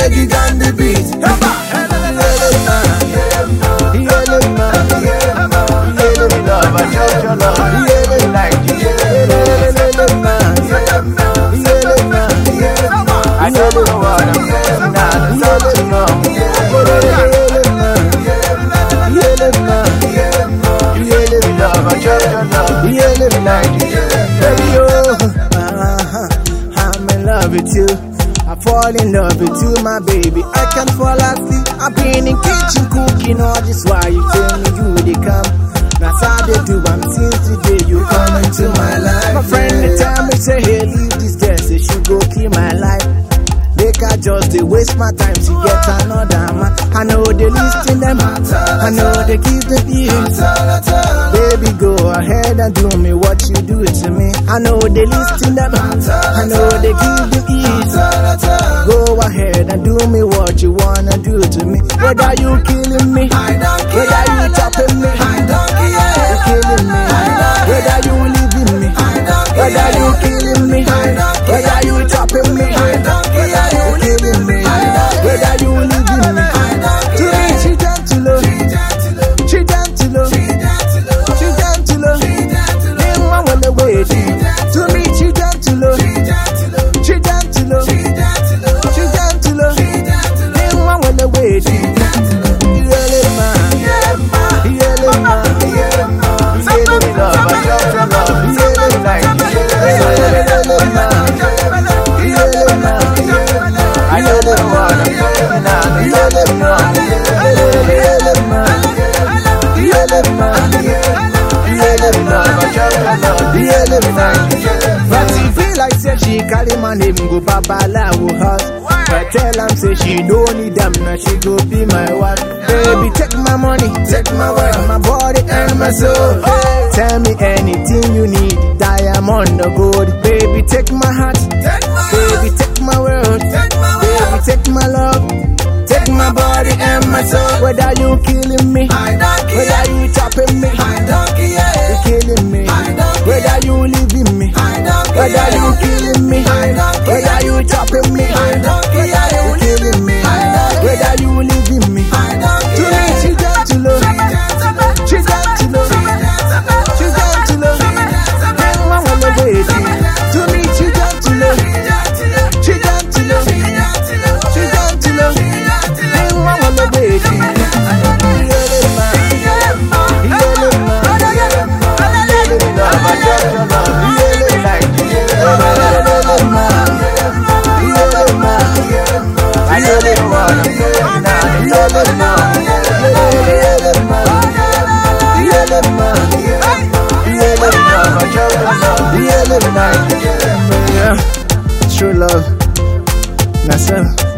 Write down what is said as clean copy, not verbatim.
gig on the beat. Love, I show your love. Like you. I don't know what I'm saying now. It's so long. Love, I show your love. Like you. I'm in love with you. I fall in love with you, my baby. I can't fall asleep. I've been in kitchen cooking all this while you tell me you they come. Now how they do, I'm since the day you come into my life. My friend they tell me say, hey, leave this girl, say she go kill my life. Make her just they waste my time to get another man. I know they listen them, I know they keep the ears. Baby, go ahead and do me what you do to me. I know they listen them, I know they keep the ears. Go ahead and do me what you wanna do to me. Whether you killing me, whether you chopping me, you killing me. Whether you leaving me, whether you killing me, whether you chopping me, you killing me. Whether you leaving me, to me she gentle, she gentle, she gentle. Name one when the way to me she gentle, she gentle, she gentle. Name one when the way but she feel like say she carry my name go babalawo house. But tell am say she don't need them, now she go be my wife. Baby, take my money, take my word, my body and my soul. Tell me anything you need, diamond or gold. Baby, take my heart, baby, take my world, baby, take my love, take my body and my soul. Whether you killing me, whether you chopping me, you killing me. Whether you leaving me, whether you killing me, whether you chopping me, you killing me. Whether you leaving me, to me she gentle, she gentle, she gentle. Then one on the way, to me she gentle, she gentle, she gentle. Then one on the way. True love, that's it.